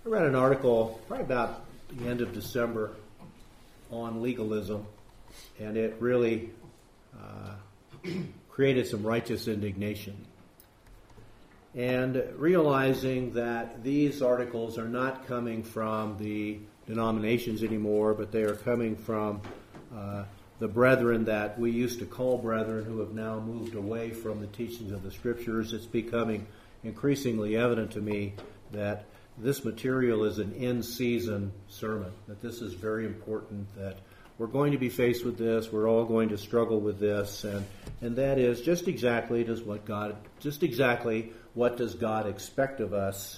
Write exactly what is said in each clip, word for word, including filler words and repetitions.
I read an article probably about the end of December on legalism, and it really uh, created some righteous indignation. And realizing that these articles are not coming from the denominations anymore, but they are coming from uh, the brethren that we used to call brethren who have now moved away from the teachings of the Scriptures, it's becoming increasingly evident to me that this material is an in-season sermon, that this is very important, that we're going to be faced with this, we're all going to struggle with this, and, and that is just exactly does what God, just exactly what does God expect of us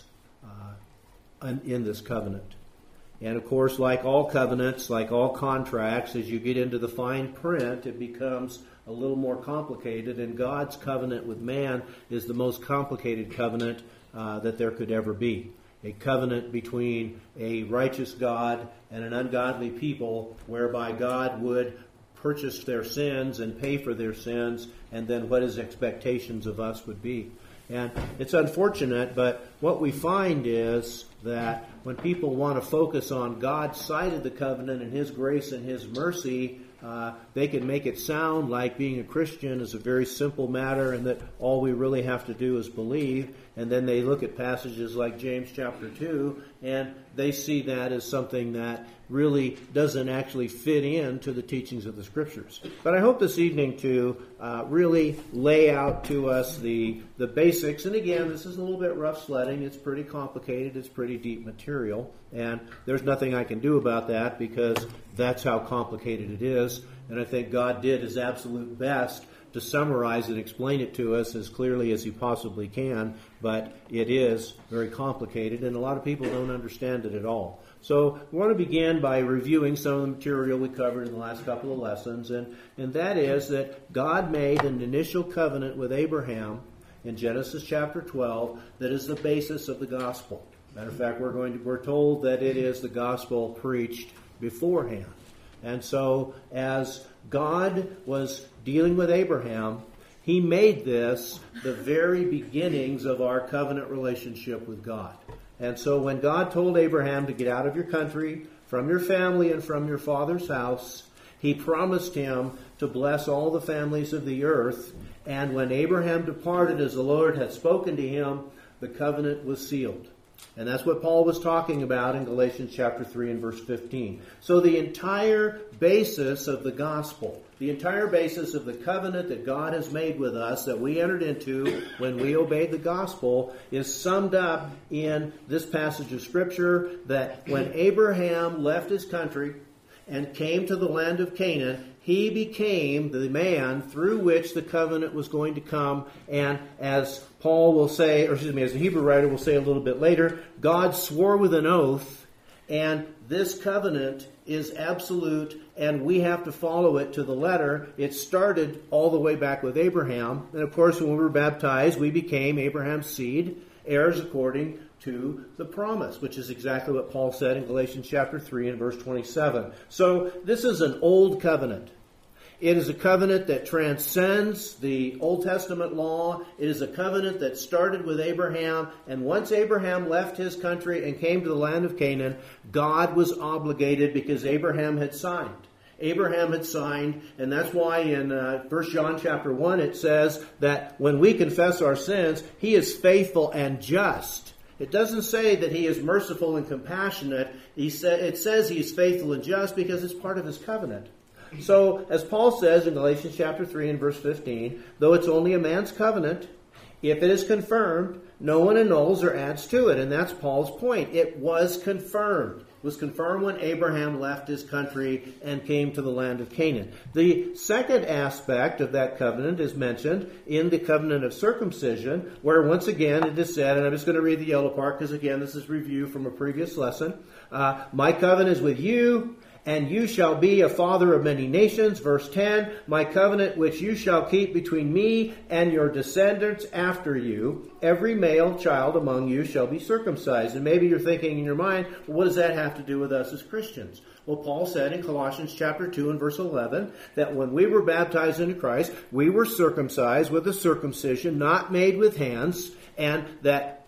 uh, in this covenant. And of course, like all covenants, like all contracts, as you get into the fine print, it becomes a little more complicated, and God's covenant with man is the most complicated covenant uh, that there could ever be. A covenant between a righteous God and an ungodly people, whereby God would purchase their sins and pay for their sins, and then what his expectations of us would be. And it's unfortunate, but what we find is that when people want to focus on God's side of the covenant and his grace and his mercy, uh, they can make it sound like being a Christian is a very simple matter and that all we really have to do is believe. And then they look at passages like James chapter two, and they see that as something that really doesn't actually fit into the teachings of the Scriptures. But I hope this evening to uh, really lay out to us the, the basics. And again, this is a little bit rough sledding. It's pretty complicated. It's pretty deep material. And there's nothing I can do about that because that's how complicated it is. And I think God did his absolute best to summarize and explain it to us as clearly as he possibly can, but it is very complicated, and a lot of people don't understand it at all. So we want to begin by reviewing some of the material we covered in the last couple of lessons, and, and that is that God made an initial covenant with Abraham in Genesis chapter twelve that is the basis of the gospel. Matter of fact, we're going to, we're told that it is the gospel preached beforehand. And so as God was dealing with Abraham, he made this the very beginnings of our covenant relationship with God. And so when God told Abraham to get out of your country, from your family, and from your father's house, he promised him to bless all the families of the earth. And when Abraham departed as the Lord had spoken to him, the covenant was sealed. And that's what Paul was talking about in Galatians chapter three and verse fifteen. So the entire basis of the gospel, the entire basis of the covenant that God has made with us that we entered into when we obeyed the gospel is summed up in this passage of Scripture that when Abraham left his country and came to the land of Canaan, he became the man through which the covenant was going to come. And as Paul will say, or excuse me, as the Hebrew writer will say a little bit later, God swore with an oath, and this covenant is absolute, and we have to follow it to the letter. It started all the way back with Abraham. And of course, when we were baptized, we became Abraham's seed, heirs according to the promise, which is exactly what Paul said in Galatians chapter three and verse twenty-seven. So this is an old covenant. It is a covenant that transcends the Old Testament law. It is a covenant that started with Abraham. And once Abraham left his country and came to the land of Canaan, God was obligated because Abraham had signed. Abraham had signed, and that's why in uh, First John chapter one it says that when we confess our sins, he is faithful and just. It doesn't say that he is merciful and compassionate. He sa- it says he is faithful and just because it's part of his covenant. So, as Paul says in Galatians chapter three and verse fifteen, though it's only a man's covenant, if it is confirmed, no one annuls or adds to it. And that's Paul's point. It was confirmed. It was confirmed when Abraham left his country and came to the land of Canaan. The second aspect of that covenant is mentioned in the covenant of circumcision, where once again it is said, and I'm just going to read the yellow part because again this is review from a previous lesson, uh, my covenant is with you, and you shall be a father of many nations. Verse ten, my covenant which you shall keep between me and your descendants after you, every male child among you shall be circumcised. And maybe you're thinking in your mind, well, what does that have to do with us as Christians? Well, Paul said in Colossians chapter two and verse eleven that when we were baptized into Christ, we were circumcised with a circumcision not made with hands, and that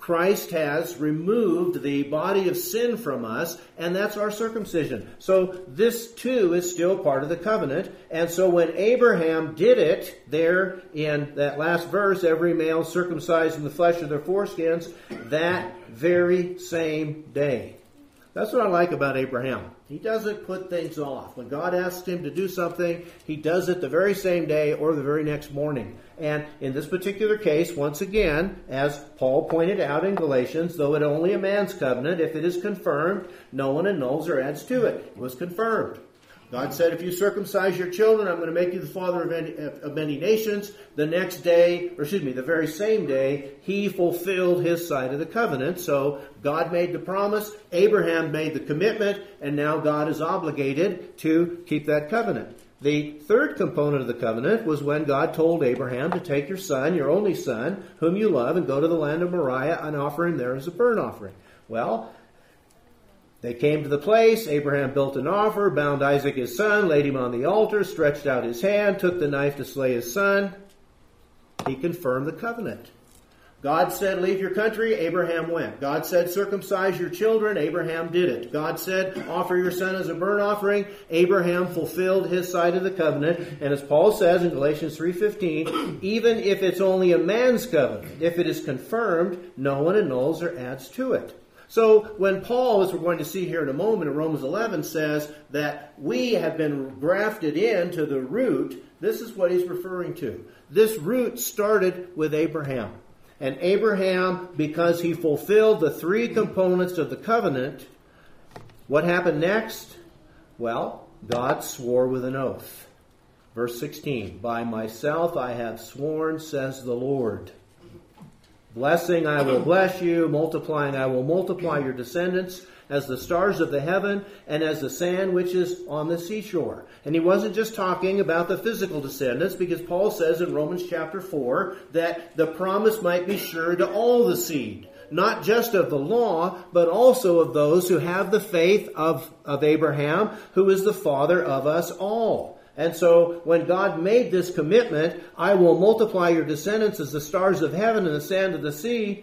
Christ has removed the body of sin from us, and that's our circumcision. So this too is still part of the covenant. And so when Abraham did it, there in that last verse, every male circumcised in the flesh of their foreskins, that very same day. That's what I like about Abraham. He doesn't put things off. When God asks him to do something, he does it the very same day or the very next morning. And in this particular case, once again, as Paul pointed out in Galatians, though it only a man's covenant, if it is confirmed, no one annuls or adds to it. It was confirmed. God said, if you circumcise your children, I'm going to make you the father of many, of many nations. The next day, or excuse me, the very same day, he fulfilled his side of the covenant. So God made the promise, Abraham made the commitment, and now God is obligated to keep that covenant. The third component of the covenant was when God told Abraham to take your son, your only son, whom you love, and go to the land of Moriah and offer him there as a burnt offering. Well, they came to the place. Abraham built an offer, bound Isaac his son, laid him on the altar, stretched out his hand, took the knife to slay his son. He confirmed the covenant. God said, leave your country. Abraham went. God said, circumcise your children. Abraham did it. God said, offer your son as a burnt offering. Abraham fulfilled his side of the covenant. And as Paul says in Galatians three fifteen, even if it's only a man's covenant, if it is confirmed, no one annuls or adds to it. So when Paul, as we're going to see here in a moment in Romans eleven, says that we have been grafted into the root, this is what he's referring to. This root started with Abraham. And Abraham, because he fulfilled the three components of the covenant, what happened next? Well, God swore with an oath. Verse sixteen, by myself I have sworn, says the Lord. Blessing, I will bless you. Multiplying, I will multiply your descendants as the stars of the heaven and as the sand which is on the seashore. And he wasn't just talking about the physical descendants, because Paul says in Romans chapter four that the promise might be sure to all the seed, not just of the law, but also of those who have the faith of, of Abraham, who is the father of us all. And so when God made this commitment, I will multiply your descendants as the stars of heaven and the sand of the sea,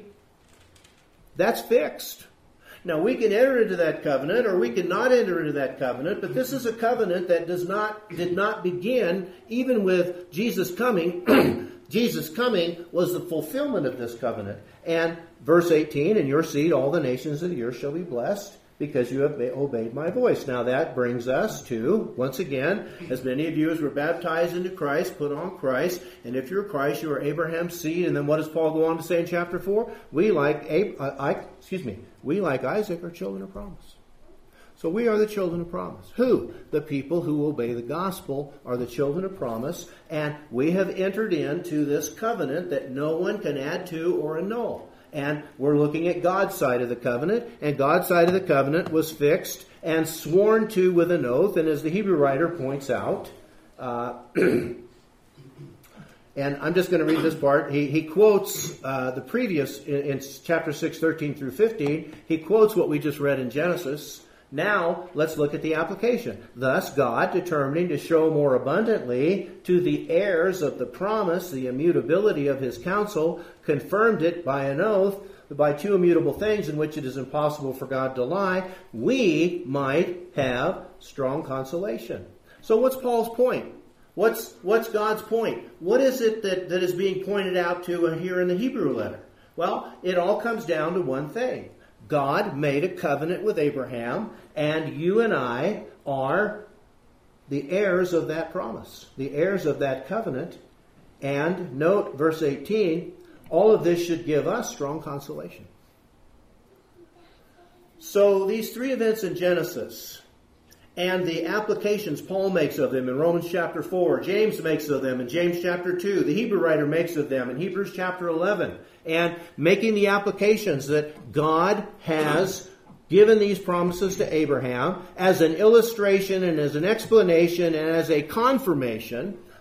that's fixed. Now we can enter into that covenant or we can not enter into that covenant, but this is a covenant that does not did not begin even with Jesus coming. Jesus coming was the fulfillment of this covenant. And verse eighteen, in your seed all the nations of the earth shall be blessed, because you have obeyed my voice. Now that brings us to, once again, as many of you as were baptized into Christ, put on Christ. And if you're Christ, you are Abraham's seed. And then what does Paul go on to say in chapter four? We like, Ab- uh, I, excuse me, we like Isaac are children of promise. So we are the children of promise. Who? The people who obey the gospel are the children of promise. And we have entered into this covenant that no one can add to or annul. And we're looking at God's side of the covenant. And God's side of the covenant was fixed and sworn to with an oath. And as the Hebrew writer points out, uh, and I'm just going to read this part. He, he quotes uh, the previous, in, in chapter six, thirteen through fifteen, he quotes what we just read in Genesis. Now, let's look at the application. Thus, God, determining to show more abundantly to the heirs of the promise the immutability of his counsel, confirmed it by an oath, by two immutable things in which it is impossible for God to lie, we might have strong consolation. So what's Paul's point? What's, what's God's point? What is it that, that is being pointed out to here in the Hebrew letter? Well, it all comes down to one thing. God made a covenant with Abraham, and you and I are the heirs of that promise, the heirs of that covenant. And note verse eighteen, all of this should give us strong consolation. So these three events in Genesis and the applications Paul makes of them in Romans chapter four, James makes of them in James chapter two, the Hebrew writer makes of them in Hebrews chapter eleven, and making the applications that God has given these promises to Abraham as an illustration and as an explanation and as a confirmation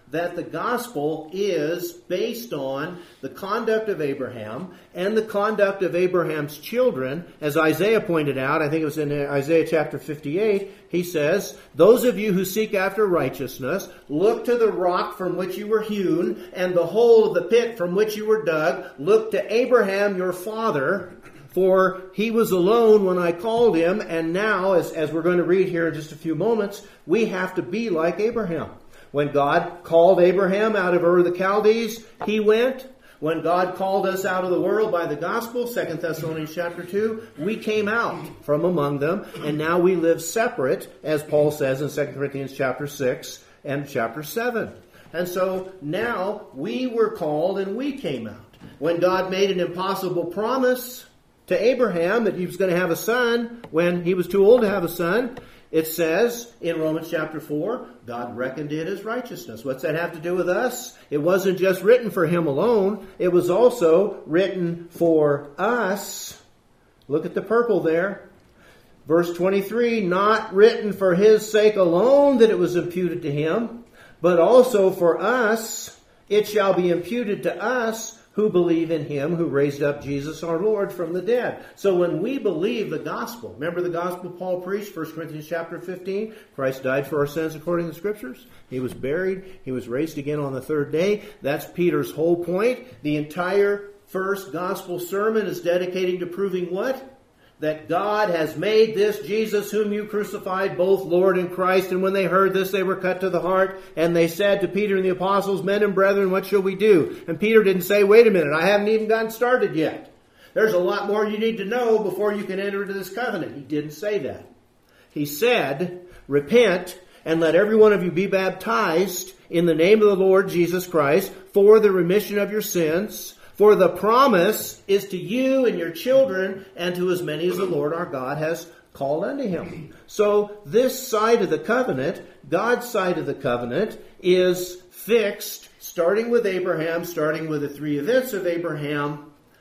that the gospel is based on the conduct of Abraham and the conduct of Abraham's children. As Isaiah pointed out, I think it was in Isaiah chapter fifty-eight, he says, "Those of you who seek after righteousness, look to the rock from which you were hewn, and the hole of the pit from which you were dug. Look to Abraham your father, for he was alone when I called him." And now, as, as we're going to read here in just a few moments, we have to be like Abraham. When God called Abraham out of Ur of the Chaldees, he went. When God called us out of the world by the gospel, Second Thessalonians chapter two, we came out from among them, and now we live separate, as Paul says in Second Corinthians chapter six and chapter seven. And so now we were called and we came out. When God made an impossible promise to Abraham that he was going to have a son when he was too old to have a son, it says in Romans chapter four, God reckoned it as righteousness. What's that have to do with us? It wasn't just written for him alone. It was also written for us. Look at the purple there. Verse twenty-three, not written for his sake alone that it was imputed to him, but also for us. It shall be imputed to us who believe in him who raised up Jesus our Lord from the dead. So when we believe the gospel, remember the gospel Paul preached, First Corinthians chapter fifteen? Christ died for our sins according to the Scriptures. He was buried. He was raised again on the third day. That's Peter's whole point. The entire first gospel sermon is dedicating to proving what? That God has made this Jesus whom you crucified both Lord and Christ. And when they heard this, they were cut to the heart. And they said to Peter and the apostles, "Men and brethren, what shall we do?" And Peter didn't say, "Wait a minute, I haven't even gotten started yet. There's a lot more you need to know before you can enter into this covenant." He didn't say that. He said, "Repent and let every one of you be baptized in the name of the Lord Jesus Christ for the remission of your sins. For the promise is to you and your children and to as many as the Lord our God has called unto him." So this side of the covenant, God's side of the covenant, is fixed, starting with Abraham, starting with the three events of Abraham.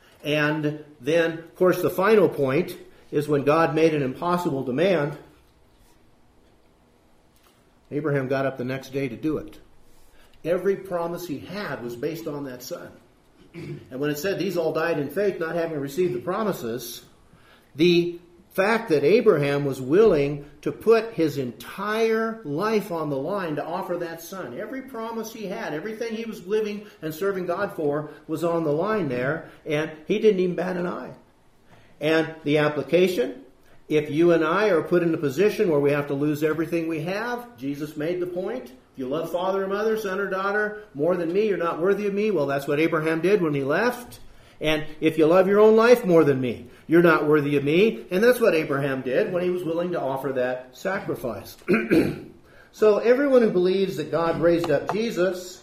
And then, of course, the final point is when God made an impossible demand, Abraham got up the next day to do it. Every promise he had was based on that son. And when it said these all died in faith, not having received the promises, the fact that Abraham was willing to put his entire life on the line to offer that son, every promise he had, everything he was living and serving God for was on the line there, and he didn't even bat an eye. And the application, if you and I are put in a position where we have to lose everything we have, Jesus made the point. If you love father or mother, son or daughter more than me, you're not worthy of me. Well, that's what Abraham did when he left. And if you love your own life more than me, you're not worthy of me. And that's what Abraham did when he was willing to offer that sacrifice. So everyone who believes that God raised up Jesus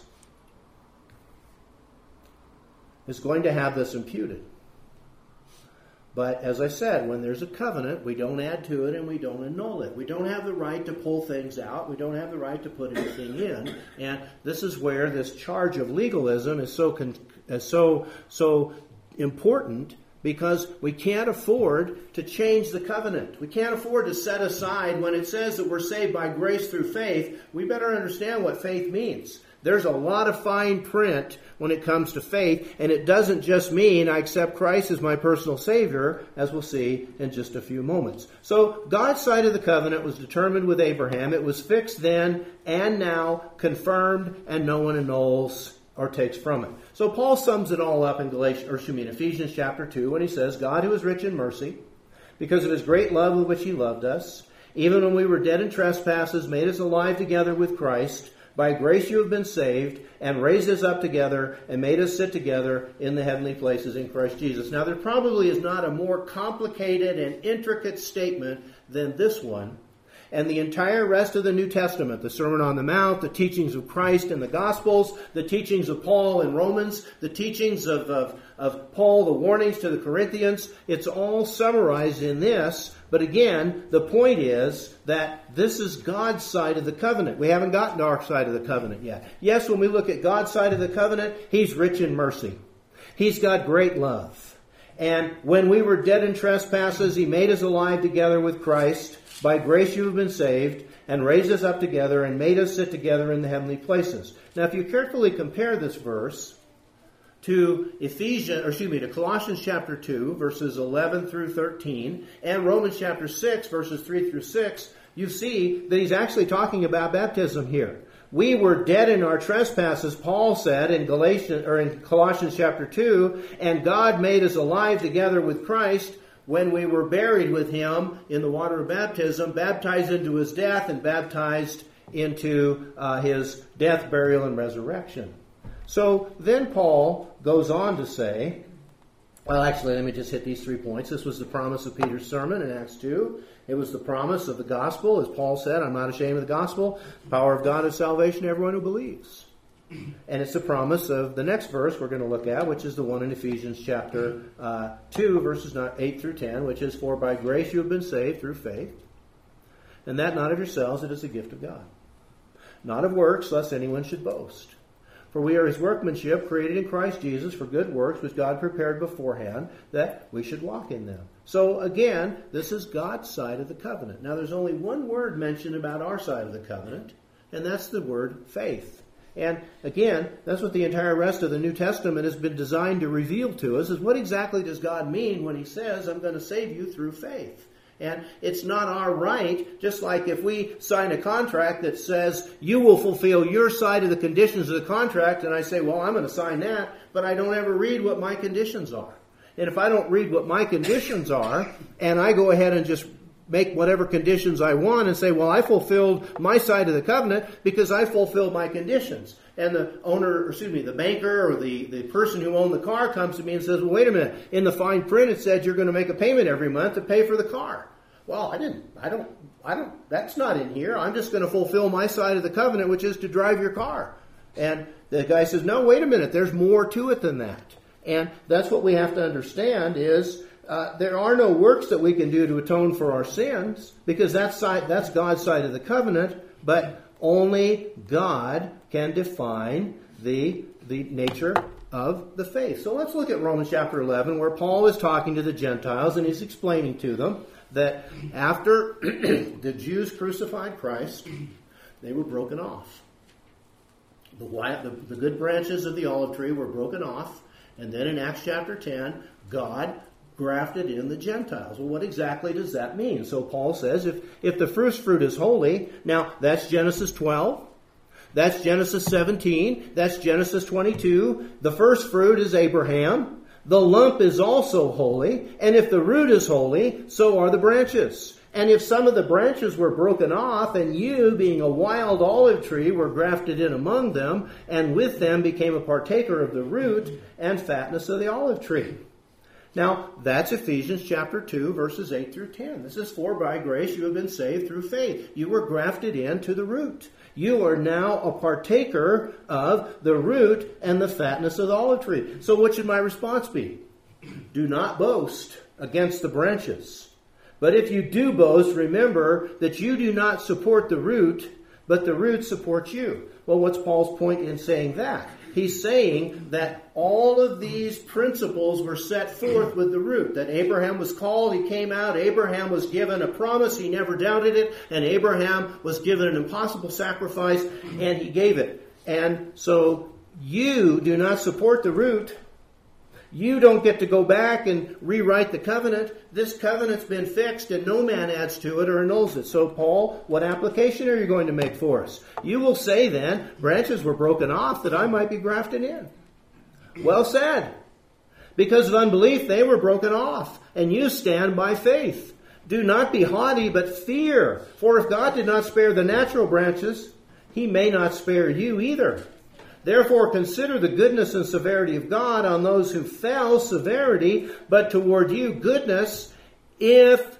is going to have this imputed. But as I said, when there's a covenant, we don't add to it and we don't annul it. We don't have the right to pull things out. We don't have the right to put anything in. And this is where this charge of legalism is so con- is so so important, because we can't afford to change the covenant. We can't afford to set aside when it says that we're saved by grace through faith. We better understand what faith means. There's a lot of fine print when it comes to faith, and it doesn't just mean I accept Christ as my personal Savior, as we'll see in just a few moments. So God's side of the covenant was determined with Abraham. It was fixed then and now, confirmed, and no one annuls or takes from it. So Paul sums it all up in Galatians, or excuse me, in Ephesians chapter two, when he says, "God, who is rich in mercy, because of his great love with which he loved us, even when we were dead in trespasses, made us alive together with Christ. By grace you have been saved, and raised us up together, and made us sit together in the heavenly places in Christ Jesus." Now, there probably is not a more complicated and intricate statement than this one. And the entire rest of the New Testament, the Sermon on the Mount, the teachings of Christ in the Gospels, the teachings of Paul in Romans, the teachings of, of, of Paul, the warnings to the Corinthians, it's all summarized in this. But again, the point is that this is God's side of the covenant. We haven't gotten to our side of the covenant yet. Yes, when we look at God's side of the covenant, he's rich in mercy. He's got great love. And when we were dead in trespasses, he made us alive together with Christ. By grace you have been saved, and raised us up together, and made us sit together in the heavenly places. Now, if you carefully compare this verse to Ephesians, or excuse me, to Colossians chapter two, verses eleven through thirteen, and Romans chapter six, verses three through six, you see that he's actually talking about baptism here. We were dead in our trespasses, Paul said in Galatians or in Colossians chapter two, and God made us alive together with Christ when we were buried with him in the water of baptism, baptized into his death, and baptized into uh, his death, burial, and resurrection. So then Paul goes on to say, well, actually, let me just hit these three points. This was the promise of Peter's sermon in Acts two. It was the promise of the gospel. As Paul said, I'm not ashamed of the gospel. The power of God is salvation to everyone who believes. And it's the promise of the next verse we're going to look at, which is the one in Ephesians chapter uh, two, verses eight through ten, which is, for by grace you have been saved through faith, and that not of yourselves, it is a gift of God. Not of works, lest anyone should boast. For we are his workmanship, created in Christ Jesus for good works, which God prepared beforehand, that we should walk in them. So again, this is God's side of the covenant. Now there's only one word mentioned about our side of the covenant, and that's the word faith. And again, that's what the entire rest of the New Testament has been designed to reveal to us, is what exactly does God mean when he says, I'm going to save you through faith. And it's not our right, just like if we sign a contract that says you will fulfill your side of the conditions of the contract, and I say, well, I'm going to sign that, but I don't ever read what my conditions are. And if I don't read what my conditions are, and I go ahead and just make whatever conditions I want and say, well, I fulfilled my side of the covenant because I fulfilled my conditions. And the owner, or excuse me, the banker or the, the person who owned the car comes to me and says, well, wait a minute, in the fine print it said you're going to make a payment every month to pay for the car. Well, I didn't, I don't, I don't, that's not in here. I'm just going to fulfill my side of the covenant, which is to drive your car. And the guy says, no, wait a minute, there's more to it than that. And that's what we have to understand is, Uh, there are no works that we can do to atone for our sins, because that's, side, that's God's side of the covenant, but only God can define the, the nature of the faith. So let's look at Romans chapter eleven, where Paul is talking to the Gentiles, and he's explaining to them that after the Jews crucified Christ, they were broken off. The, the, the good branches of the olive tree were broken off, and then in Acts chapter ten, God grafted in the Gentiles. Well, what exactly does that mean? So Paul says, if, if the first fruit is holy, now that's Genesis twelve, that's Genesis seventeen, that's Genesis twenty-two. The first fruit is Abraham. The lump is also holy. And if the root is holy, so are the branches. And if some of the branches were broken off, and you, being a wild olive tree, were grafted in among them, and with them became a partaker of the root and fatness of the olive tree. Now, that's Ephesians chapter two, verses eight through ten. This is, for by grace you have been saved through faith. You were grafted into the root. You are now a partaker of the root and the fatness of the olive tree. So what should my response be? Do not boast against the branches. But if you do boast, remember that you do not support the root, but the root supports you. Well, what's Paul's point in saying that? He's saying that all of these principles were set forth with the root. That Abraham was called, he came out, Abraham was given a promise, he never doubted it, and Abraham was given an impossible sacrifice, and he gave it. And so you do not support the root. You don't get to go back and rewrite the covenant. This covenant's been fixed and no man adds to it or annuls it. So Paul, what application are you going to make for us? You will say then, branches were broken off that I might be grafted in. Well said. Because of unbelief they were broken off, and you stand by faith. Do not be haughty, but fear. For if God did not spare the natural branches, he may not spare you either. Therefore consider the goodness and severity of God on those who fell, severity, but toward you goodness, if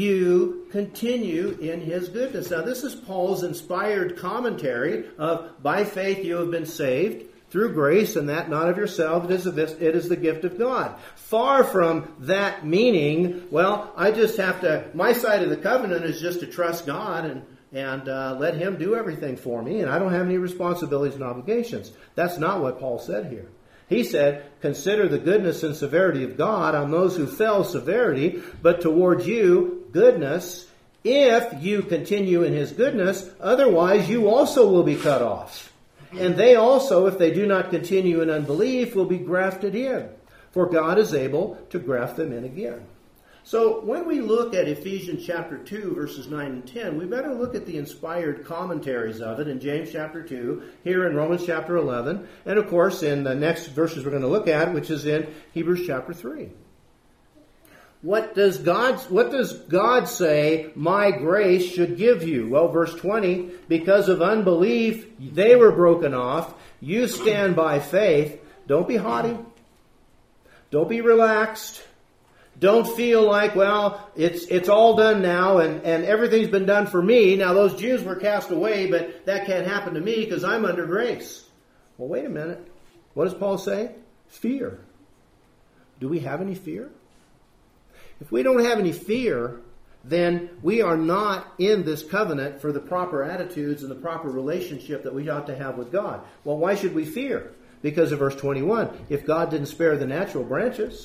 you continue in his goodness. Now this is Paul's inspired commentary of, by faith you have been saved through grace, and that not of yourself, it is, a, it is the gift of God. Far from that meaning, well, I just have to, my side of the covenant is just to trust God and and uh, let him do everything for me, and I don't have any responsibilities and obligations. That's not what Paul said here. He said, consider the goodness and severity of God on those who fell, severity, but toward you, goodness, if you continue in his goodness, otherwise you also will be cut off. And they also, if they do not continue in unbelief, will be grafted in. For God is able to graft them in again. So when we look at Ephesians chapter two, verses nine and ten, we better look at the inspired commentaries of it in James chapter two, here in Romans chapter eleven, and of course in the next verses we're going to look at, which is in Hebrews chapter three. What does God, what does God say my grace should give you? Well, verse twenty, because of unbelief they were broken off. You stand by faith. Don't be haughty. Don't be relaxed. Don't feel like, well, it's it's all done now and, and everything's been done for me. Now, those Jews were cast away, but that can't happen to me because I'm under grace. Well, wait a minute. What does Paul say? Fear. Do we have any fear? If we don't have any fear, then we are not in this covenant for the proper attitudes and the proper relationship that we ought to have with God. Well, why should we fear? Because of verse twenty-one. If God didn't spare the natural branches,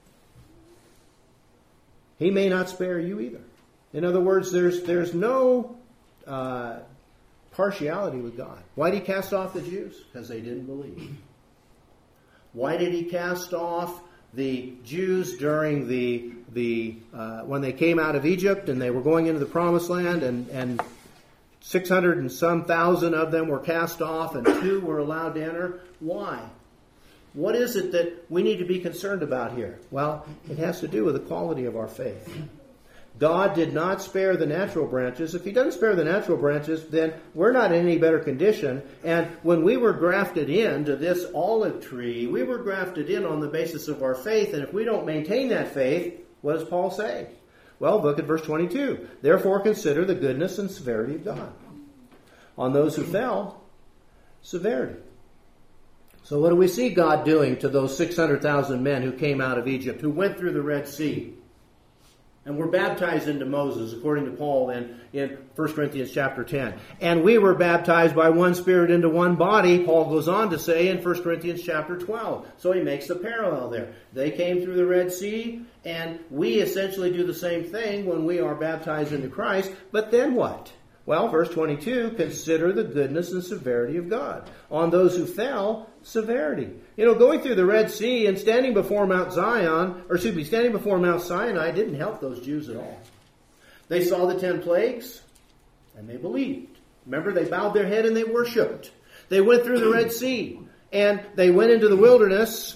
he may not spare you either. In other words, there's there's no uh, partiality with God. Why did he cast off the Jews? Because they didn't believe. Why did he cast off the Jews during the the uh, when they came out of Egypt and they were going into the Promised Land, and and six hundred and some thousand of them were cast off and two were allowed to enter? Why? What is it that we need to be concerned about here? Well, it has to do with the quality of our faith. God did not spare the natural branches. If he doesn't spare the natural branches, then we're not in any better condition. And when we were grafted into this olive tree, we were grafted in on the basis of our faith. And if we don't maintain that faith, what does Paul say? Well, look at verse twenty-two. Therefore consider the goodness and severity of God. On those who fell, severity. So what do we see God doing to those six hundred thousand men who came out of Egypt, who went through the Red Sea and were baptized into Moses, according to Paul in, in First Corinthians chapter ten. And we were baptized by one Spirit into one body, Paul goes on to say in First Corinthians chapter twelve. So he makes the parallel there. They came through the Red Sea, and we essentially do the same thing when we are baptized into Christ. But then what? Well, verse twenty-two, consider the goodness and severity of God. On those who fell, severity. You know, going through the Red Sea and standing before Mount Zion, or excuse me, standing before Mount Sinai didn't help those Jews at all. They saw the ten plagues, and they believed. Remember, they bowed their head and they worshipped. They went through the Red Sea, and they went into the wilderness,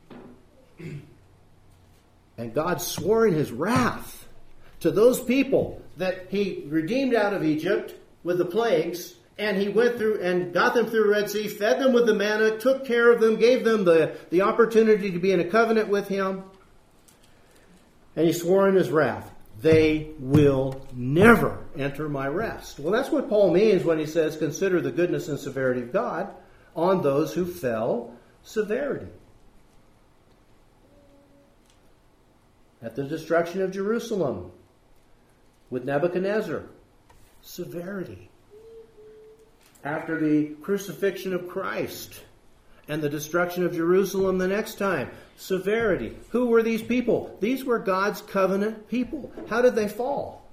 and God swore in his wrath to those people that he redeemed out of Egypt with the plagues, and he went through and got them through the Red Sea, fed them with the manna, took care of them, gave them the, the opportunity to be in a covenant with him. And he swore in his wrath, they will never enter my rest. Well, that's what Paul means when he says, consider the goodness and severity of God on those who fell, severity. At the destruction of Jerusalem, with Nebuchadnezzar, severity. After the crucifixion of Christ and the destruction of Jerusalem the next time, severity. Who were these people? These were God's covenant people. How did they fall?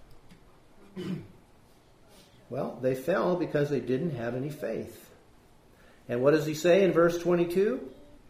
Well, they fell because they didn't have any faith. And what does he say in verse twenty-two?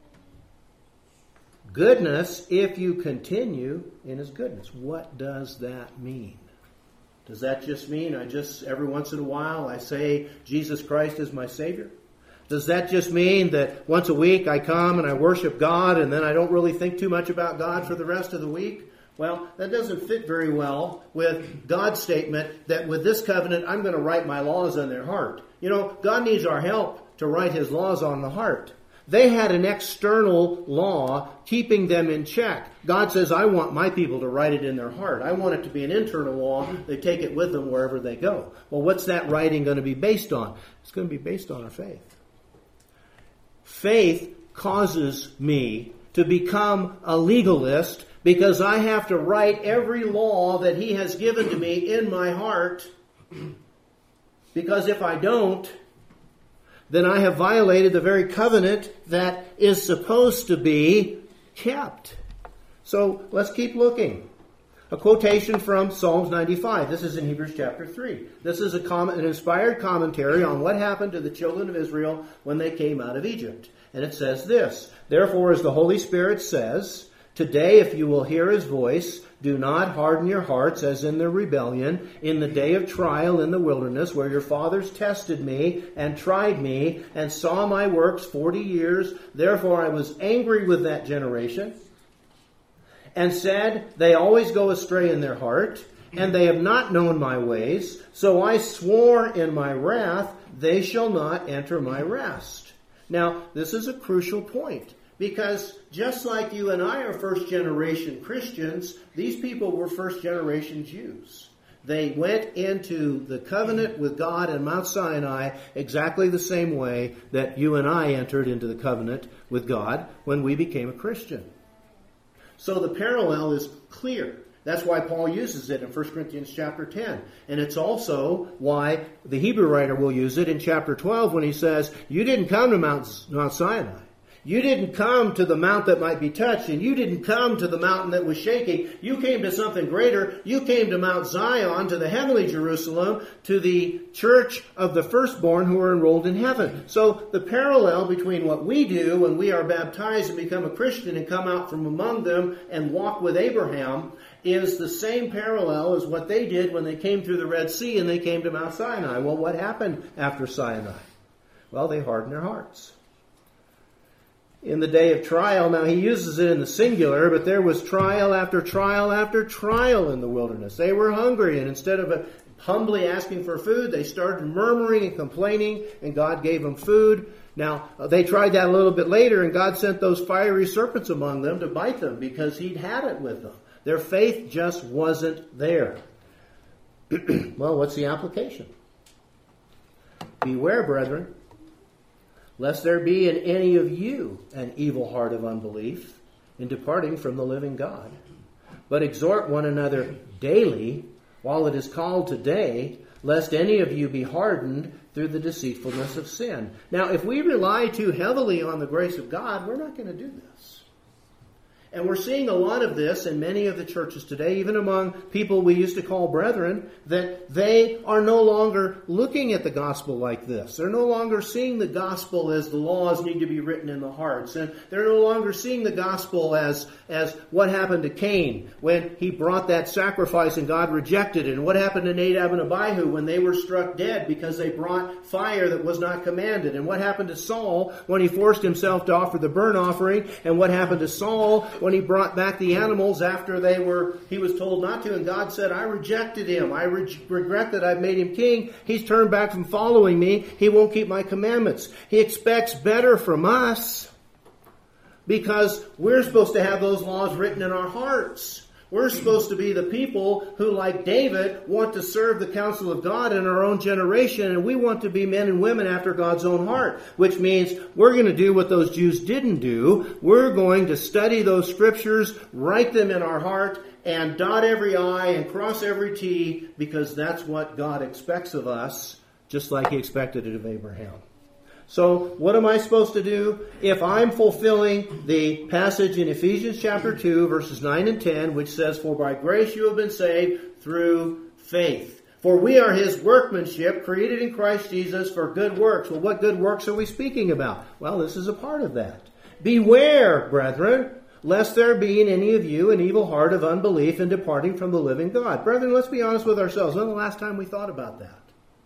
Goodness, if you continue in his goodness. What does that mean? Does that just mean I just, every once in a while, I say Jesus Christ is my Savior? Does that just mean that once a week I come and I worship God and then I don't really think too much about God for the rest of the week? Well, that doesn't fit very well with God's statement that with this covenant I'm going to write my laws on their heart. You know, God needs our help to write his laws on the heart. They had an external law keeping them in check. God says, I want my people to write it in their heart. I want it to be an internal law. They take it with them wherever they go. Well, what's that writing going to be based on? It's going to be based on our faith. Faith causes me to become a legalist because I have to write every law that he has given to me in my heart. Because if I don't, then I have violated the very covenant that is supposed to be kept. So let's keep looking. A quotation from Psalms ninety-five. This is in Hebrews chapter three. This is a comment, an inspired commentary on what happened to the children of Israel when they came out of Egypt. And it says this, "Therefore, as the Holy Spirit says, today if you will hear his voice, do not harden your hearts as in their rebellion, in the day of trial in the wilderness, where your fathers tested me and tried me and saw my works forty years. Therefore I was angry with that generation and said, they always go astray in their heart, and they have not known my ways. So I swore in my wrath, they shall not enter my rest." Now, this is a crucial point, because just like you and I are first-generation Christians, these people were first-generation Jews. They went into the covenant with God in Mount Sinai exactly the same way that you and I entered into the covenant with God when we became a Christian. So the parallel is clear. That's why Paul uses it in First Corinthians chapter ten. And it's also why the Hebrew writer will use it in chapter twelve when he says, you didn't come to Mount, Mount Sinai. You didn't come to the mount that might be touched, and you didn't come to the mountain that was shaking. You came to something greater. You came to Mount Zion, to the heavenly Jerusalem, to the church of the firstborn who are enrolled in heaven. So the parallel between what we do when we are baptized and become a Christian and come out from among them and walk with Abraham is the same parallel as what they did when they came through the Red Sea and they came to Mount Sinai. Well, what happened after Sinai? Well, they hardened their hearts. In the day of trial, now he uses it in the singular, but there was trial after trial after trial in the wilderness. They were hungry, and instead of humbly asking for food, they started murmuring and complaining, and God gave them food. Now, they tried that a little bit later, and God sent those fiery serpents among them to bite them because he'd had it with them. Their faith just wasn't there. Well, what's the application? Beware, brethren, lest there be in any of you an evil heart of unbelief in departing from the living God. But exhort one another daily, while it is called today, lest any of you be hardened through the deceitfulness of sin. Now, if we rely too heavily on the grace of God, we're not going to do this. And we're seeing a lot of this in many of the churches today, even among people we used to call brethren, that they are no longer looking at the gospel like this. They're no longer seeing the gospel as the laws need to be written in the hearts. And they're no longer seeing the gospel as, as what happened to Cain when he brought that sacrifice and God rejected it. And what happened to Nadab and Abihu when they were struck dead because they brought fire that was not commanded. And what happened to Saul when he forced himself to offer the burnt offering. And what happened to Saul when he brought back the animals after they were, he was told not to, and God said, I rejected him. I re- regret that I've made him king. He's turned back from following me. He won't keep my commandments. He expects better from us because we're supposed to have those laws written in our hearts. We're supposed to be the people who, like David, want to serve the counsel of God in our own generation, and we want to be men and women after God's own heart, which means we're going to do what those Jews didn't do. We're going to study those scriptures, write them in our heart, and dot every I and cross every T, because that's what God expects of us, just like he expected it of Abraham. So what am I supposed to do? If I'm fulfilling the passage in Ephesians chapter two, verses nine and ten, which says, For by grace you have been saved through faith. For we are his workmanship, created in Christ Jesus for good works. Well, what good works are we speaking about? Well, this is a part of that. Beware, brethren, lest there be in any of you an evil heart of unbelief in departing from the living God. Brethren, let's be honest with ourselves. When was the last time we thought about that?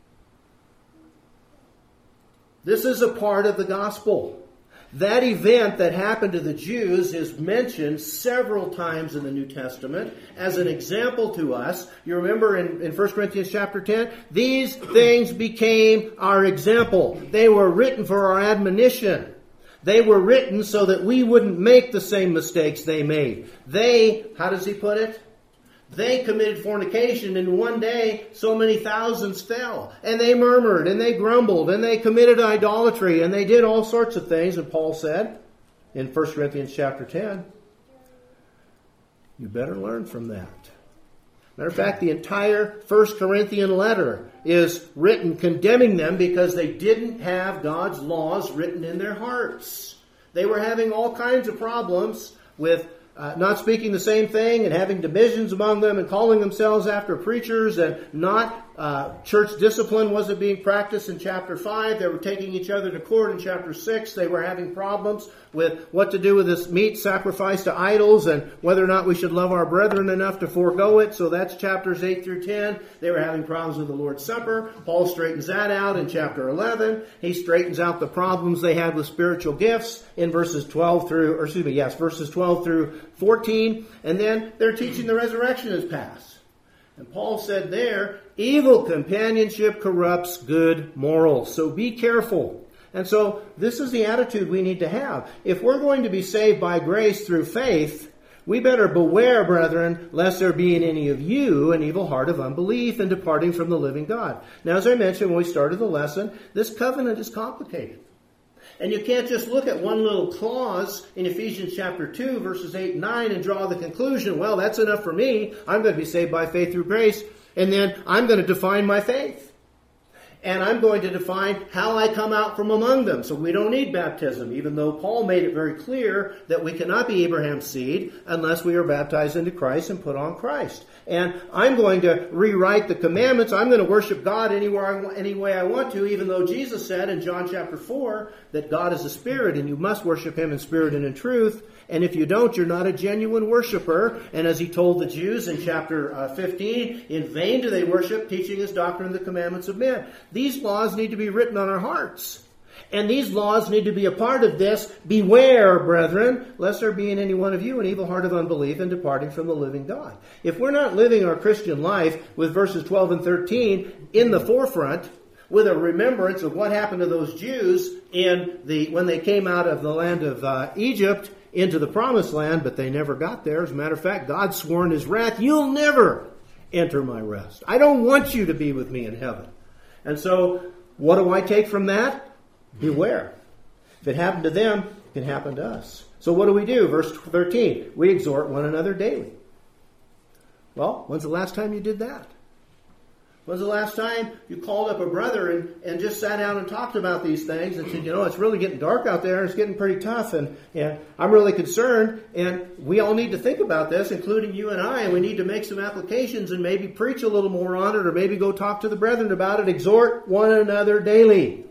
This is a part of the gospel. That event that happened to the Jews is mentioned several times in the New Testament as an example to us. You remember in, in First Corinthians chapter ten? These things became our example. They were written for our admonition. They were written so that we wouldn't make the same mistakes they made. They, how does he put it? They committed fornication, and one day so many thousands fell. And they murmured, and they grumbled, and they committed idolatry, and they did all sorts of things. And Paul said in First Corinthians chapter ten, you better learn from that. Matter of fact, the entire First Corinthian letter is written condemning them because they didn't have God's laws written in their hearts. They were having all kinds of problems with uh, not speaking the same thing and having divisions among them and calling themselves after preachers, and not uh, church discipline wasn't being practiced in chapter five. They were taking each other to court in chapter six. They were having problems with what to do with this meat sacrificed to idols and whether or not we should love our brethren enough to forego it. So that's chapters eight through ten. They were having problems with the Lord's Supper. Paul straightens that out in chapter eleven. He straightens out the problems they had with spiritual gifts in verses twelve through, or excuse me, yes, verses twelve through fourteen. And then they're teaching the resurrection is past. And Paul said there, evil companionship corrupts good morals. So be careful. And so this is the attitude we need to have. If we're going to be saved by grace through faith, we better beware, brethren, lest there be in any of you an evil heart of unbelief and departing from the living God. Now, as I mentioned when we started the lesson, this covenant is complicated. And you can't just look at one little clause in Ephesians chapter two, verses eight and nine, and draw the conclusion, well, that's enough for me. I'm going to be saved by faith through grace. And then I'm going to define my faith. And I'm going to define how I come out from among them. So we don't need baptism, even though Paul made it very clear that we cannot be Abraham's seed unless we are baptized into Christ and put on Christ. And I'm going to rewrite the commandments. I'm going to worship God anywhere, I, any way I want to, even though Jesus said in John chapter four that God is a spirit and you must worship him in spirit and in truth. And if you don't, you're not a genuine worshiper. And as he told the Jews in chapter uh, fifteen, in vain do they worship, teaching his doctrine and the commandments of men. These laws need to be written on our hearts. And these laws need to be a part of this. Beware, brethren, lest there be in any one of you an evil heart of unbelief and departing from the living God. If we're not living our Christian life with verses twelve and thirteen in the forefront, with a remembrance of what happened to those Jews in the when they came out of the land of uh, Egypt into the promised land, but they never got there. As a matter of fact, God swore in his wrath, you'll never enter my rest. I don't want you to be with me in heaven. And so, what do I take from that? Beware. If it happened to them, it can happen to us. So what do we do? Verse thirteen, we exhort one another daily. Well, when's the last time you did that? When's the last time you called up a brother and, and just sat down and talked about these things and said, you know, it's really getting dark out there and it's getting pretty tough and, and I'm really concerned and we all need to think about this, including you and I, and we need to make some applications and maybe preach a little more on it or maybe go talk to the brethren about it. Exhort one another daily.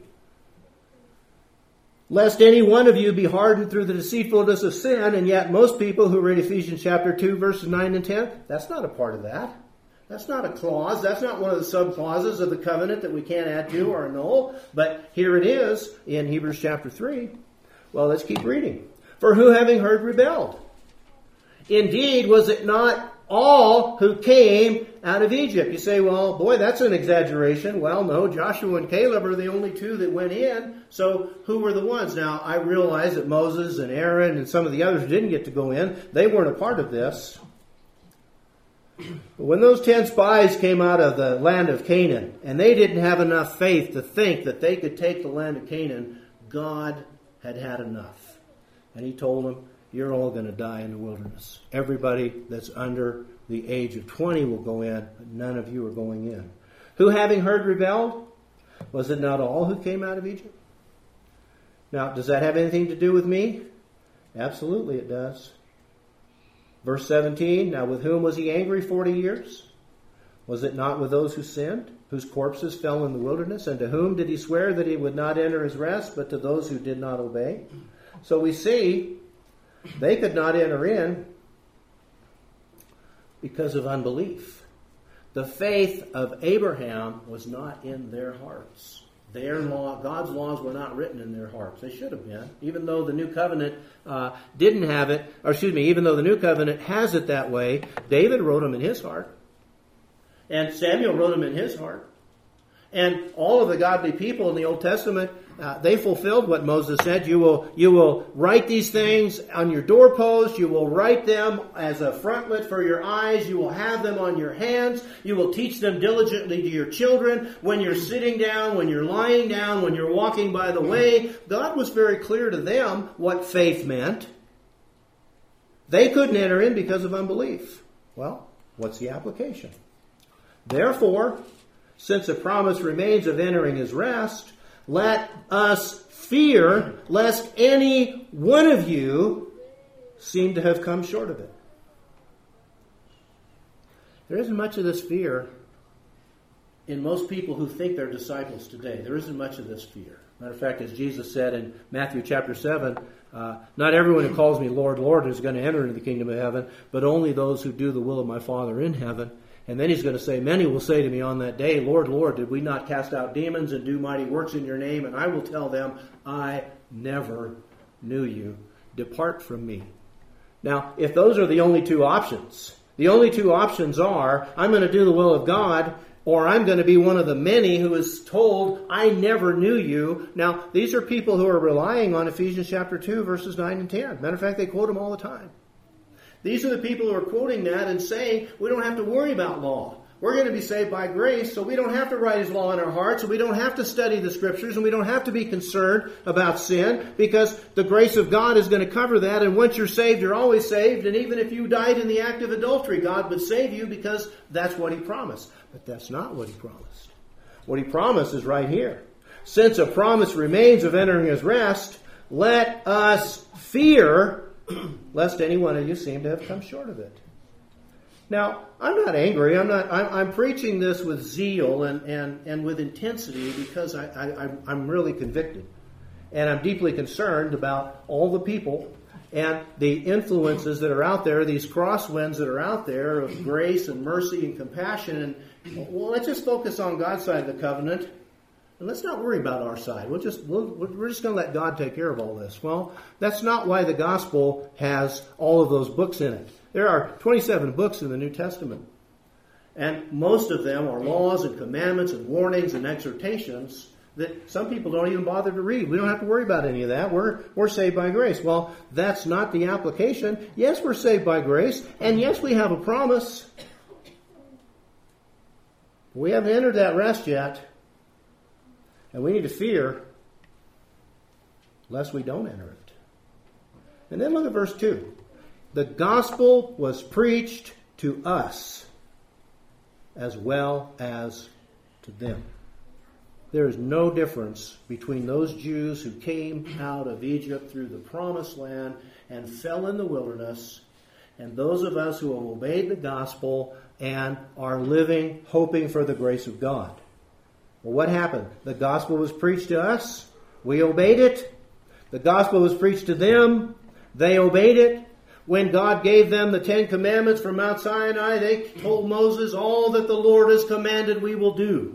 Lest any one of you be hardened through the deceitfulness of sin, and yet most people who read Ephesians chapter two, verses nine and ten, that's not a part of that. That's not a clause. That's not one of the sub-clauses of the covenant that we can't add to or annul. But here it is in Hebrews chapter three. Well, let's keep reading. For who having heard rebelled? Indeed, was it not all who came out of Egypt? You say, well, boy, that's an exaggeration. Well, no, Joshua and Caleb are the only two that went in. So who were the ones? Now, I realize that Moses and Aaron and some of the others didn't get to go in. They weren't a part of this. But when those ten spies came out of the land of Canaan, and they didn't have enough faith to think that they could take the land of Canaan, God had had enough. And he told them, you're all going to die in the wilderness. Everybody that's under the age of twenty will go in, but none of you are going in. Who having heard rebelled? Was it not all who came out of Egypt? Now, does that have anything to do with me? Absolutely it does. Verse seventeen, now with whom was he angry forty years? Was it not with those who sinned, whose corpses fell in the wilderness? And to whom did he swear that he would not enter his rest, but to those who did not obey? So we see they could not enter in because of unbelief. The faith of Abraham was not in their hearts. Their law, God's laws were not written in their hearts. They should have been, even though the New Covenant uh, didn't have it, or excuse me, even though the New Covenant has it that way. David wrote them in his heart, and Samuel wrote them in his heart, and all of the godly people in the Old Testament, uh, they fulfilled what Moses said. You will, you will write these things on your doorpost. You will write them as a frontlet for your eyes. You will have them on your hands. You will teach them diligently to your children. When you're sitting down, when you're lying down, when you're walking by the way. God was very clear to them what faith meant. They couldn't enter in because of unbelief. Well, what's the application? Therefore, since a promise remains of entering his rest, let us fear lest any one of you seem to have come short of it. There isn't much of this fear in most people who think they're disciples today. There isn't much of this fear. Matter of fact, as Jesus said in Matthew chapter seven, uh, not everyone who calls me Lord, Lord is going to enter into the kingdom of heaven, but only those who do the will of my Father in heaven. And then he's going to say, many will say to me on that day, Lord, Lord, did we not cast out demons and do mighty works in your name? And I will tell them, I never knew you. Depart from me. Now, if those are the only two options, the only two options are, I'm going to do the will of God, or I'm going to be one of the many who is told, I never knew you. Now, these are people who are relying on Ephesians chapter two, verses nine and ten. Matter of fact, they quote them all the time. These are the people who are quoting that and saying, we don't have to worry about law. We're going to be saved by grace, so we don't have to write His law in our hearts, and we don't have to study the Scriptures, and we don't have to be concerned about sin, because the grace of God is going to cover that, and once you're saved, you're always saved, and even if you died in the act of adultery, God would save you, because that's what He promised. But that's not what He promised. What He promised is right here. Since a promise remains of entering His rest, let us fear, lest any one of you seem to have come short of it. Now, I'm not angry. I'm not. I'm, I'm preaching this with zeal and, and, and with intensity because I, I, I'm really convicted. And I'm deeply concerned about all the people and the influences that are out there, these crosswinds that are out there of grace and mercy and compassion. And, well, let's just focus on God's side of the covenant. And let's not worry about our side. We'll just, we'll, we're just going to let God take care of all this. Well, that's not why the gospel has all of those books in it. There are twenty-seven books in the New Testament. And most of them are laws and commandments and warnings and exhortations that some people don't even bother to read. We don't have to worry about any of that. We're, we're saved by grace. Well, that's not the application. Yes, we're saved by grace. And yes, we have a promise. We haven't entered that rest yet. And we need to fear lest we don't enter it. And then look at verse two. The gospel was preached to us as well as to them. There is no difference between those Jews who came out of Egypt through the promised land and fell in the wilderness and those of us who have obeyed the gospel and are living hoping for the grace of God. Well, what happened? The gospel was preached to us. We obeyed it. The gospel was preached to them. They obeyed it. When God gave them the Ten Commandments from Mount Sinai, they told Moses, all that the Lord has commanded we will do.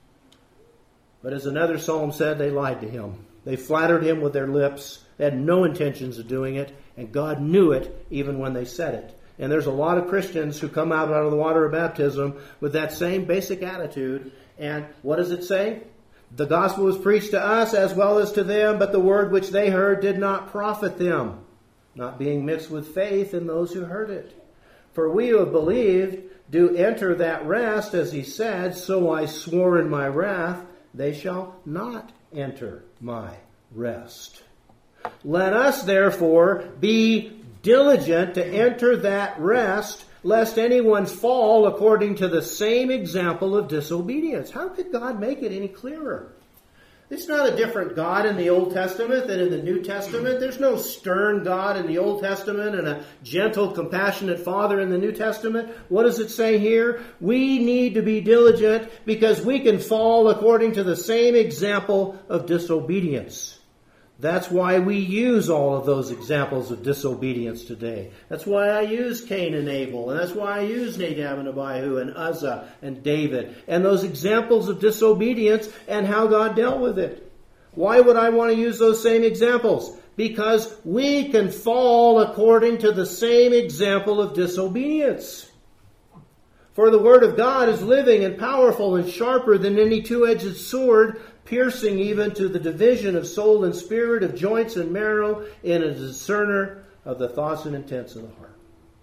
But as another psalm said, they lied to Him. They flattered Him with their lips. They had no intentions of doing it. And God knew it even when they said it. And there's a lot of Christians who come out, out of the water of baptism with that same basic attitude. And what does it say? The gospel was preached to us as well as to them, but the word which they heard did not profit them, not being mixed with faith in those who heard it. For we who have believed do enter that rest, as He said, so I swore in my wrath, they shall not enter my rest. Let us therefore be diligent to enter that rest, lest anyone fall according to the same example of disobedience. How could God make it any clearer? It's not a different God in the Old Testament than in the New Testament. There's no stern God in the Old Testament and a gentle, compassionate Father in the New Testament. What does it say here? We need to be diligent because we can fall according to the same example of disobedience. That's why we use all of those examples of disobedience today. That's why I use Cain and Abel, and that's why I use Nadab and Abihu and Uzzah and David, and those examples of disobedience and how God dealt with it. Why would I want to use those same examples? Because we can fall according to the same example of disobedience. For the Word of God is living and powerful and sharper than any two-edged sword, piercing even to the division of soul and spirit, of joints and marrow, and a discerner of the thoughts and intents of the heart.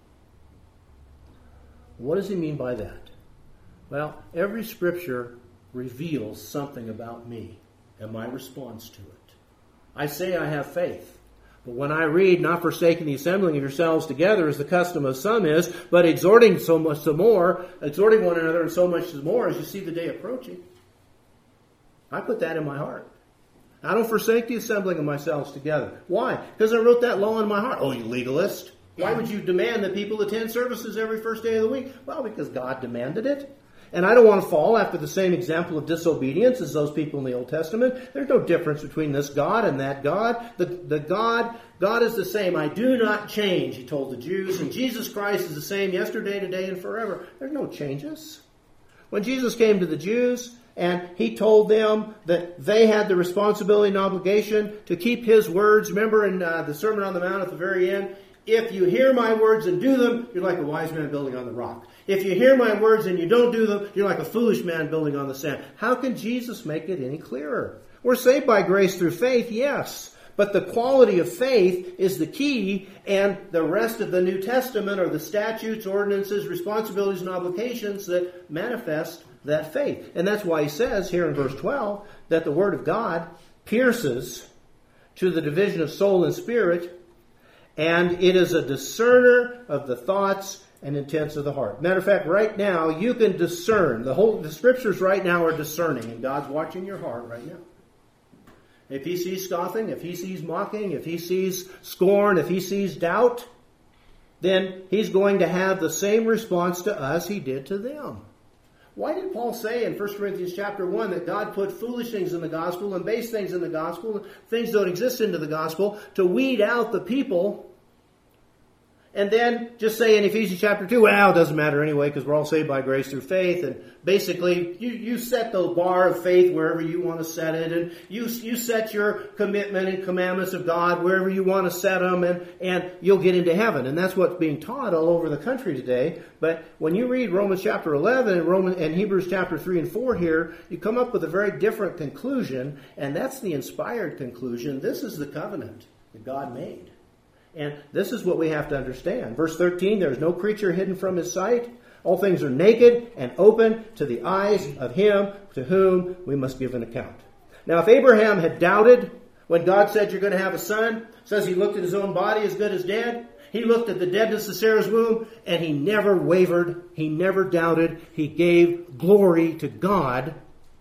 What does he mean by that? Well, every Scripture reveals something about me and my response to it. I say I have faith. But when I read, not forsaking the assembling of yourselves together as the custom of some is, but exhorting so much the more, exhorting one another and so much the more as you see the day approaching, I put that in my heart. I don't forsake the assembling of myself together. Why? Because I wrote that law in my heart. Oh, you legalist. Why would you demand that people attend services every first day of the week? Well, because God demanded it. And I don't want to fall after the same example of disobedience as those people in the Old Testament. There's no difference between this God and that God. The, the God, God is the same. I do not change, he told the Jews. And Jesus Christ is the same yesterday, today, and forever. There's no changes. When Jesus came to the Jews and he told them that they had the responsibility and obligation to keep his words. Remember in uh, the Sermon on the Mount at the very end, if you hear my words and do them, you're like a wise man building on the rock. If you hear my words and you don't do them, you're like a foolish man building on the sand. How can Jesus make it any clearer? We're saved by grace through faith, yes. But the quality of faith is the key, and the rest of the New Testament are the statutes, ordinances, responsibilities, and obligations that manifest that faith. And that's why he says here in verse twelve that the Word of God pierces to the division of soul and spirit, and it is a discerner of the thoughts and intents of the heart. Matter of fact, right now you can discern. The whole the scriptures right now are discerning, and God's watching your heart right now. If he sees scoffing, if he sees mocking, if he sees scorn, if he sees doubt, then he's going to have the same response to us he did to them. Why did Paul say in First Corinthians chapter one that God put foolish things in the gospel and base things in the gospel, things that don't exist into the gospel, to weed out the people? And then just say in Ephesians chapter two, well, it doesn't matter anyway because we're all saved by grace through faith. And basically, you, you set the bar of faith wherever you want to set it. And you, you set your commitment and commandments of God wherever you want to set them. And, and you'll get into heaven. And that's what's being taught all over the country today. But when you read Romans chapter eleven and, Roman, and Hebrews chapter three and four here, you come up with a very different conclusion. And that's the inspired conclusion. This is the covenant that God made. And this is what we have to understand. Verse thirteen, there is no creature hidden from his sight. All things are naked and open to the eyes of him to whom we must give an account. Now, if Abraham had doubted when God said you're going to have a son, says he looked at his own body as good as dead. He looked at the deadness of Sarah's womb, and he never wavered. He never doubted. He gave glory to God.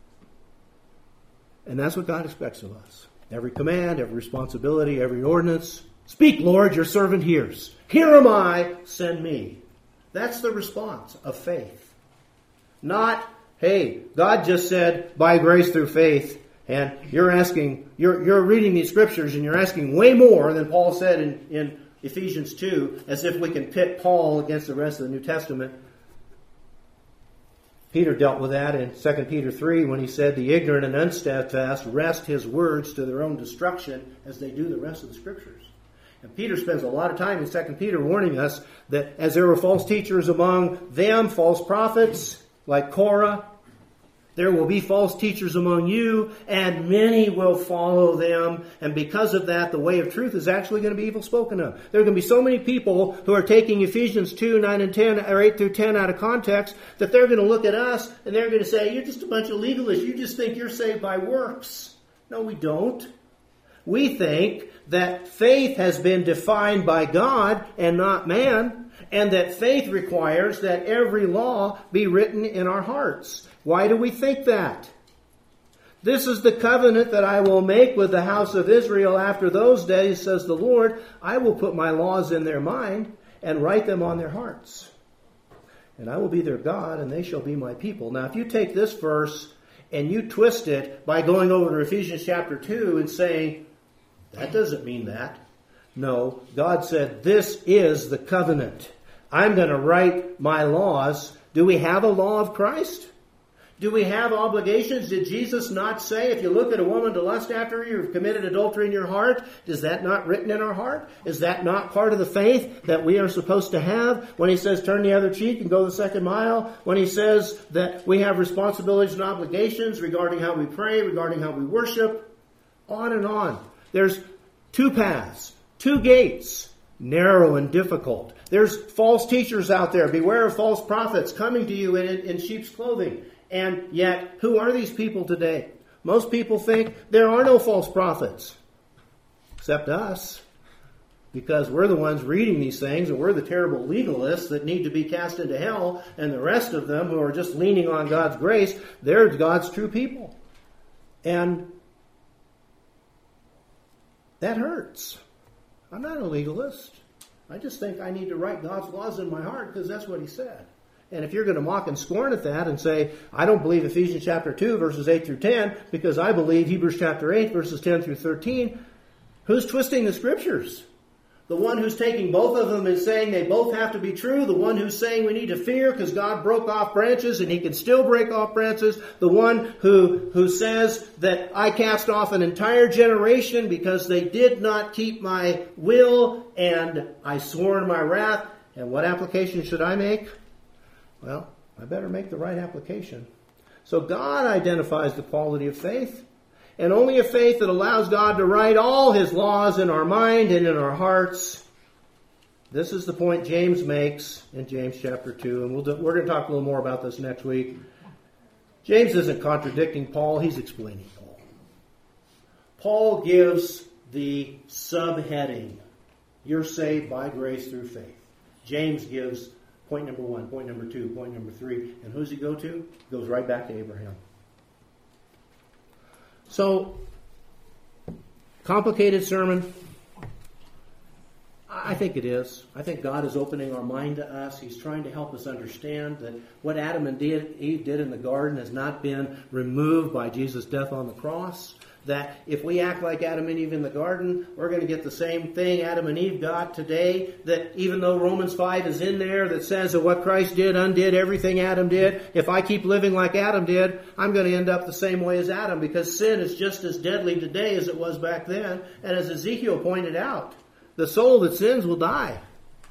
And that's what God expects of us. Every command, every responsibility, every ordinance. Speak, Lord, your servant hears. Here am I, send me. That's the response of faith. Not, hey, God just said, by grace through faith, and you're asking, you're, you're reading these scriptures and you're asking way more than Paul said in, in Ephesians two, as if we can pit Paul against the rest of the New Testament. Peter dealt with that in Second Peter three when he said, the ignorant and unsteadfast wrest his words to their own destruction as they do the rest of the scriptures. And Peter spends a lot of time in Second Peter warning us that as there were false teachers among them, false prophets like Korah, there will be false teachers among you, and many will follow them. And because of that, the way of truth is actually going to be evil spoken of. There are going to be so many people who are taking Ephesians two, nine and ten, or eight through ten out of context, that they're going to look at us and they're going to say, you're just a bunch of legalists. You just think you're saved by works. No, we don't. We think that faith has been defined by God and not man, and that faith requires that every law be written in our hearts. Why do we think that? This is the covenant that I will make with the house of Israel after those days, says the Lord. I will put my laws in their mind and write them on their hearts. And I will be their God, and they shall be my people. Now, if you take this verse and you twist it by going over to Ephesians chapter two and saying, that doesn't mean that. No, God said, this is the covenant. I'm going to write my laws. Do we have a law of Christ? Do we have obligations? Did Jesus not say, if you look at a woman to lust after her, you've committed adultery in your heart? Is that not written in our heart? Is that not part of the faith that we are supposed to have? When he says, turn the other cheek and go the second mile. When he says that we have responsibilities and obligations regarding how we pray, regarding how we worship, on and on. There's two paths, two gates, narrow and difficult. There's false teachers out there. Beware of false prophets coming to you in, in sheep's clothing. And yet, who are these people today? Most people think there are no false prophets, except us, because we're the ones reading these things, and we're the terrible legalists that need to be cast into hell, and the rest of them who are just leaning on God's grace, they're God's true people. And that hurts. I'm not a legalist. I just think I need to write God's laws in my heart because that's what he said. And if you're going to mock and scorn at that and say, I don't believe Ephesians chapter two, verses eight through ten, because I believe Hebrews chapter eight, verses ten through thirteen, who's twisting the scriptures? The one who's taking both of them and saying they both have to be true. The one who's saying we need to fear because God broke off branches and he can still break off branches. The one who, who says that I cast off an entire generation because they did not keep my will and I swore in my wrath. And what application should I make? Well, I better make the right application. So God identifies the quality of faith. And only a faith that allows God to write all his laws in our mind and in our hearts. This is the point James makes in James chapter two. And we'll do, we're going to talk a little more about this next week. James isn't contradicting Paul. He's explaining Paul. Paul gives the subheading. You're saved by grace through faith. James gives point number one, point number two, point number three. And who's he go to? He goes right back to Abraham. So, complicated sermon? I think it is. I think God is opening our mind to us. He's trying to help us understand that what Adam and Eve did in the garden has not been removed by Jesus' death on the cross. That if we act like Adam and Eve in the garden, we're going to get the same thing Adam and Eve got today. That even though Romans five is in there that says that what Christ did undid everything Adam did, if I keep living like Adam did, I'm going to end up the same way as Adam because sin is just as deadly today as it was back then. And as Ezekiel pointed out, the soul that sins will die.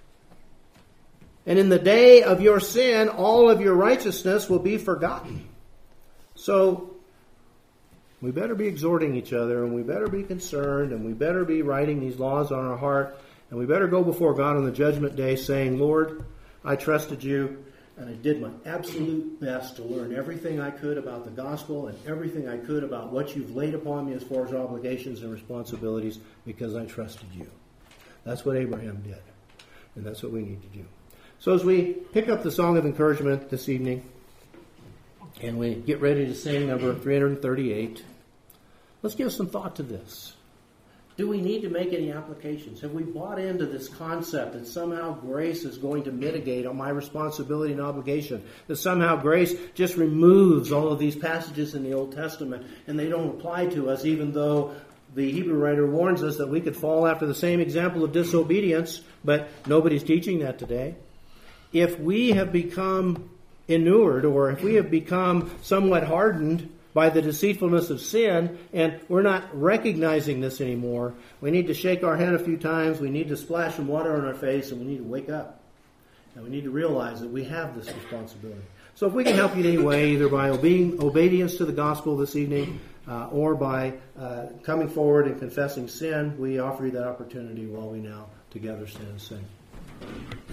And in the day of your sin, all of your righteousness will be forgotten. So, we better be exhorting each other, and we better be concerned, and we better be writing these laws on our heart, and we better go before God on the judgment day saying, Lord, I trusted you, and I did my absolute best to learn everything I could about the gospel and everything I could about what you've laid upon me as far as obligations and responsibilities because I trusted you. That's what Abraham did, and that's what we need to do. So as we pick up the song of encouragement this evening, and we get ready to sing number three hundred thirty-eight, let's give some thought to this. Do we need to make any applications? Have we bought into this concept that somehow grace is going to mitigate on my responsibility and obligation? That somehow grace just removes all of these passages in the Old Testament and they don't apply to us, even though the Hebrew writer warns us that we could fall after the same example of disobedience, but nobody's teaching that today. If we have become inured, or if we have become somewhat hardened by the deceitfulness of sin, and we're not recognizing this anymore, we need to shake our head a few times, we need to splash some water on our face, and we need to wake up. And we need to realize that we have this responsibility. So if we can help you in any way, either by obeying, obedience to the gospel this evening, uh, or by uh, coming forward and confessing sin, we offer you that opportunity while we now together stand and sing.